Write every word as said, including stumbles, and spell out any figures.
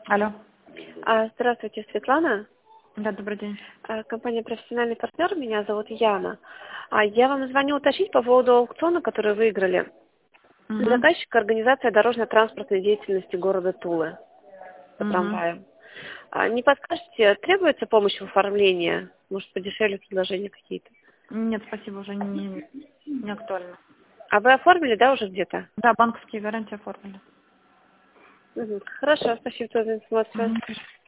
Алло. А, Здравствуйте, Светлана. Да, добрый день. А, Компания «Профессиональный партнер», меня зовут Яна. А, Я вам звоню уточнить по поводу аукциона, который выиграли. Угу. Заказчик — организация дорожно-транспортной деятельности города Тулы по Угу. трамваям. А, Не подскажете, требуется помощь в оформлении? Может, подешевле предложения какие-то? Нет, спасибо, уже не, не актуально. А вы оформили, да, уже где-то? Да, банковские гарантии оформили. Мгм. Хорошо, спасибо за информацию. Мгм.